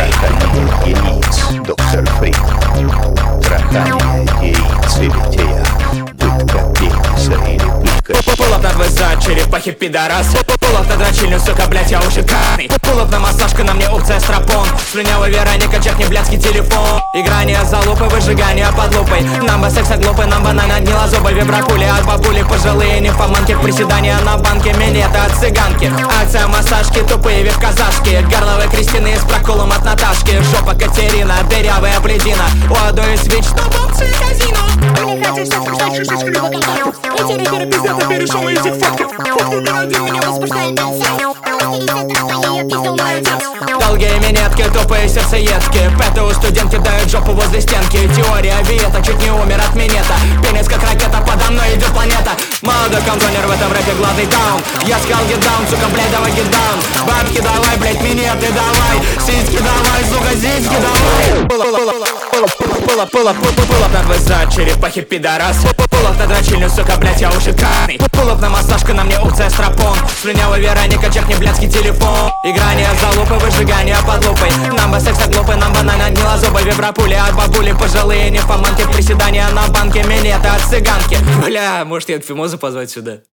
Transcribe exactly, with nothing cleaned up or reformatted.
Трахание яиц, доктор Фрид. Трахание яиц или тея. Пытка пениса или пытка. Пулоп на твой зад, черепахи пидорас. Пулоп на дрочильню, сука, блять, я уже карный. Пулоп на массажку, на мне опция страпон. Слюнявый Вероника, чекни блядский телефон. Играние залупы, выжигание под лупой. Намба секса глупый, нам банально гнила зубы. Вибрапули от бабули, пожилые нимфоманки. Приседания на банке, минеты от цыганки. Акция массажки, тупые вип-казашки. Горловые Кристины с проколом от Наташки. Жопа Катерина, дырявая пледина. У одной свич на боксе казино. Они хотят, чтобы стать шишечкой любого контакту. Эти рэперы пиздят, а перешел язык фактов. Факт номер один меня возбуждает бензин. Долгие минетки, тупые сердцеедки. ПТУ студент кидает жопу возле стенки. Теория Виета, чуть не умер от минета. Пенис как ракета, подо мной идет планета. Молодой контейнер в этом рэпе главный таун. Я сказал get down, сука, блядь, давай get down. Бабки давай, блядь, минеты давай. Сиськи давай, сука, сиськи давай. Пулоп, пулоп, пулоп на твой зад, черепахи пидорас. Пулоп на дрочильню, сука, блядь, я уже карный. Пулоп на массажку, на мне опция страпон. Слюнявый Вероника, чекни блядский телефон. Играние залупы, выжигание под лупой. Намба секса глупый, нам банально гнила зубы. Вибрапули от бабули, пожилые нимфоманки. Приседания на банке, минеты от цыганки. Бля, может я Фимоза позвать сюда?